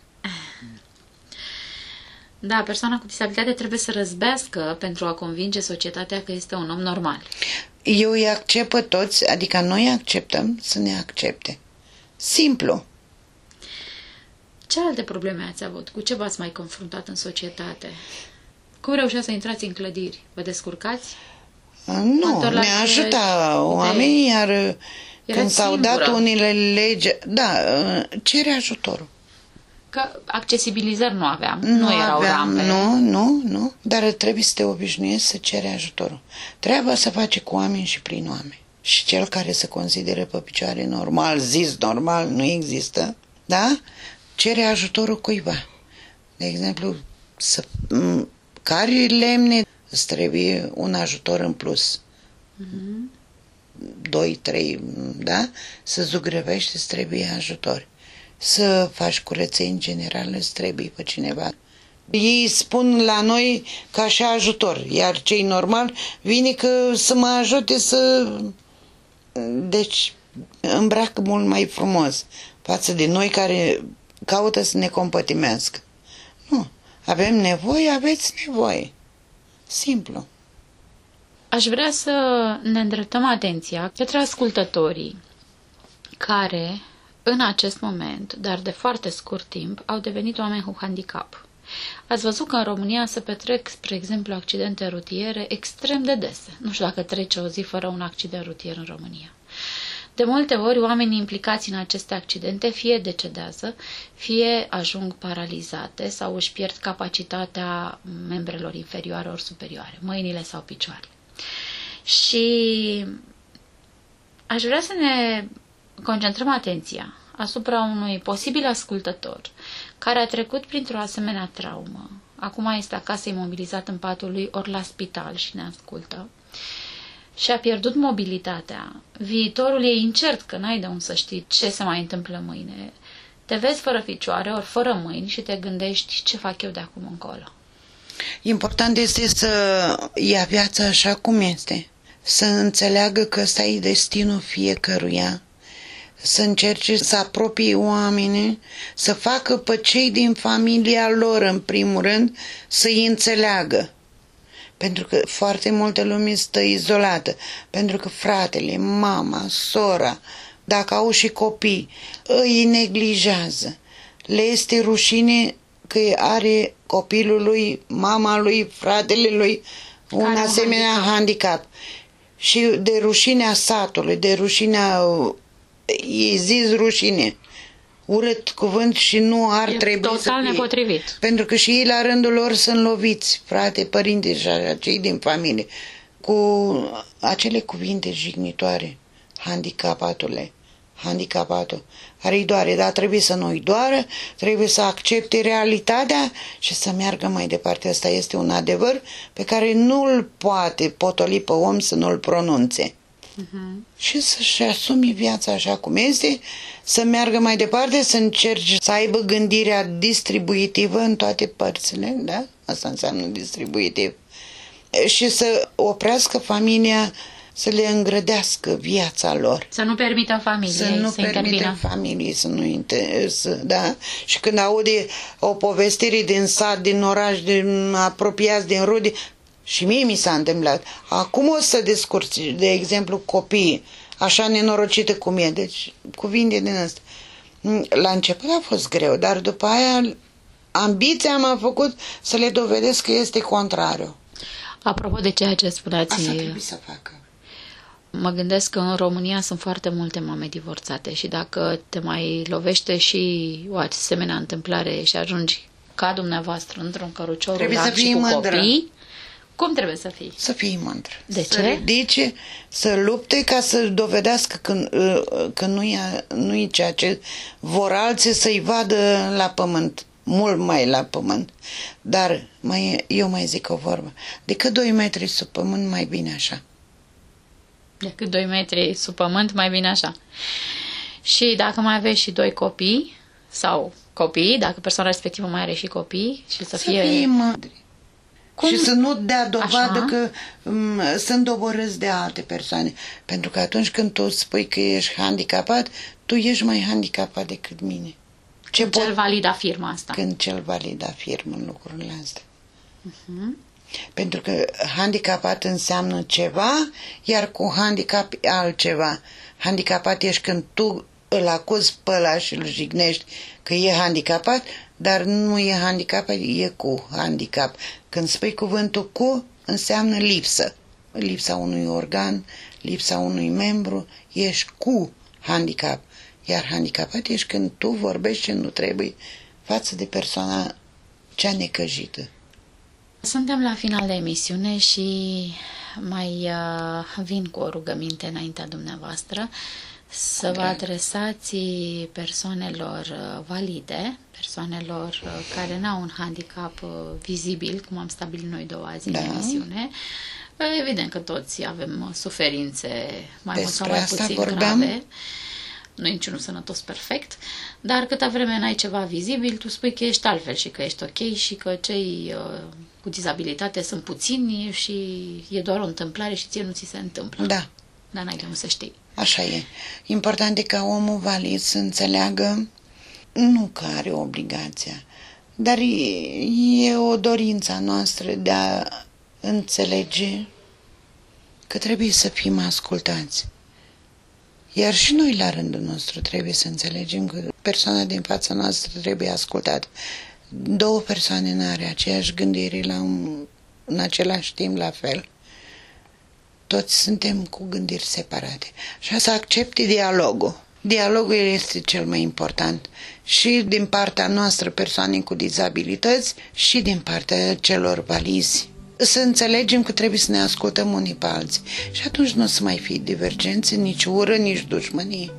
Da, persoana cu disabilitate trebuie să răzbească pentru a convinge societatea că este un om normal. Eu îi accept pe toți, adică noi acceptăm să ne accepte. Simplu. Ce alte probleme ați avut? Cu ce v-ați mai confruntat în societate? Cum reușeați să intrați în clădiri? Vă descurcați? Nu, ne ajută oamenii, iar Erați când s-au dat singură. unele legi, da, cere ajutorul. Că accesibilizări nu aveam, nu, Nu, nu erau aveam, rampe. nu, nu, nu, dar trebuie să te obișnuiești să cere ajutorul. Treaba se face cu oameni și prin oameni. Și cel care se consideră pe picioare normal, zis normal, nu există, da? Cere ajutorul cuiva. De exemplu, să m- cari lemne, îți trebuie un ajutor în plus. Mhm. Doi, trei, da? Să zugrăvești, îți trebuie ajutor. Să faci curățenie în general, îți trebuie pe cineva. Ei spun la noi ca și ajutor, iar cei normal vine că să mă ajute să... Deci îmbracă mult mai frumos față de noi care caută să ne compătimească. Nu, avem nevoie, aveți nevoie. Simplu. Aș vrea să ne îndreptăm atenția către ascultătorii care, în acest moment, dar de foarte scurt timp, au devenit oameni cu handicap. Ați văzut că în România se petrec, spre exemplu, accidente rutiere extrem de dese. Nu știu dacă trece o zi fără un accident rutier în România. De multe ori, oamenii implicați în aceste accidente fie decedează, fie ajung paralizate sau își pierd capacitatea membrelor inferioare ori superioare, mâinile sau picioarele. Și aș vrea să ne concentrăm atenția asupra unui posibil ascultător care a trecut printr-o asemenea traumă. Acum este acasă imobilizat în patul lui ori la spital și ne ascultă. Și a pierdut mobilitatea. Viitorul e incert, că n-ai de unde să știi ce se mai întâmplă mâine. Te vezi fără picioare ori fără mâini și te gândești ce fac eu de acum încolo. Important este să ia viața așa cum este. Să înțeleagă că ăsta e destinul fiecăruia. Să încerce să apropie oamenii, să facă pe cei din familia lor, în primul rând, să-i înțeleagă. Pentru că foarte multă lume stă izolată. Pentru că fratele, mama, sora, dacă au și copii, îi neglijează. Le este rușine că are copilul lui, mama lui, fratele lui un Care asemenea handicap. handicap. Și de rușinea satului, de rușinea, e zis rușine, urât cuvânt și nu ar E trebui total să fie. nepotrivit. Pentru că și ei la rândul lor sunt loviți, frate, părinte și cei din familie, cu acele cuvinte jignitoare. Handicapatule, handicapatul, are-i doare, dar trebuie să nu-i doară, trebuie să accepte realitatea și să meargă mai departe. Asta este un adevăr pe care nu-l poate potoli pe om să nu-l pronunțe. Uh-huh. Și să-și asumi viața așa cum este, să meargă mai departe, să încerci să aibă gândirea distribuitivă în toate părțile, da? Asta înseamnă distribuitiv. Și să oprească familia să le îngrădească viața lor. Să nu permită familiei să nu să permită intervină. familiei să nu inter... să, da? Și când aude o povestire din sat, din oraș, din apropiați, din rude, și mie mi s-a întâmplat. Acum o să descurci, de exemplu, copiii, așa nenorocită cum e, deci cuvinte din ăsta. La început a fost greu, dar după aia ambiția m-a făcut să le dovedesc că este contrariu. Apropo de ceea ce spuneați, Asta trebuie să facă. mă gândesc că în România sunt foarte multe mame divorțate și dacă te mai lovește și o asemenea întâmplare și ajungi ca dumneavoastră într-un cărucior rulant și cu mândră. copii, cum trebuie să fii? Să fii mândră. De să ce? ridice, să lupte ca să dovedească că, că nu e, nu e ceea ce vor alții să-i vadă la pământ. Mult mai la pământ. Dar mai, eu mai zic o vorbă. Decât doi metri sub pământ, mai bine așa. decât doi metri sub pământ, mai bine așa. Și dacă mai aveți și doi copii, sau copii, dacă persoana respectivă mai are și copii, și să, să fie... fie mândri. Cum? Și să nu dea dovadă Așa? că um, sunt doborâți de alte persoane. Pentru că atunci când tu spui că ești handicapat, tu ești mai handicapat decât mine. Ce când pot... cel valid afirmă asta. Când cel valid afirmă lucrurile astea. Uh-huh. Pentru că handicapat înseamnă ceva, iar cu handicap altceva. Handicapat ești când tu îl acuzi pe ăla și îl jignești că e handicapat, dar nu e handicapat, e cu handicap. Când spui cuvântul cu, înseamnă lipsă. Lipsa unui organ, lipsa unui membru, ești cu handicap. Iar handicapat ești când tu vorbești ce nu trebuie față de persoana cea necăjită. Suntem la final de emisiune și mai uh, vin cu o rugăminte înaintea dumneavoastră să vă adresați persoanelor valide, persoanelor care n-au un handicap vizibil, cum am stabilit noi două azi da. în emisiune. Evident că toți avem suferințe mai mult sau mai puțin grave. Nu e niciunul sănătos perfect, dar câta vreme n-ai ceva vizibil, tu spui că ești altfel și că ești ok și că cei uh, cu dizabilitate sunt puțini și e doar o întâmplare și ție nu ți se întâmplă. Da. Dar n-ai de unde să știi. Așa e. Important e ca omul valid să înțeleagă, nu că are obligația, dar e, e o dorință noastră de a înțelege că trebuie să fim ascultați. Iar și noi, la rândul nostru, trebuie să înțelegem că persoana din fața noastră trebuie ascultată. Două persoane n-are aceeași gândire la un, în același timp la fel. Toți suntem cu gândiri separate. Și să accepte dialogul. Dialogul este cel mai important. Și din partea noastră, persoane cu dizabilități, și din partea celor valizi. Să înțelegem că trebuie să ne ascultăm unii pe alții. Și atunci nu o să mai fie divergențe, nici ură, nici dușmănie.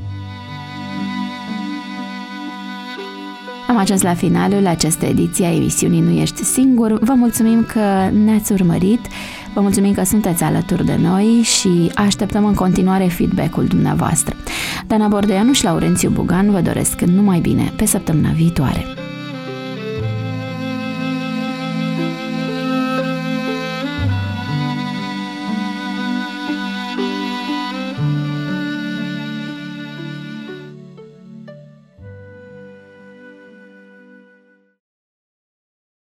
Am ajuns la finalul acestei ediții a emisiunii Nu ești singur. Vă mulțumim că ne-ați urmărit, vă mulțumim că sunteți alături de noi și așteptăm în continuare feedback-ul dumneavoastră. Dana Bordeanu și Laurențiu Bugan vă doresc numai bine pe săptămâna viitoare.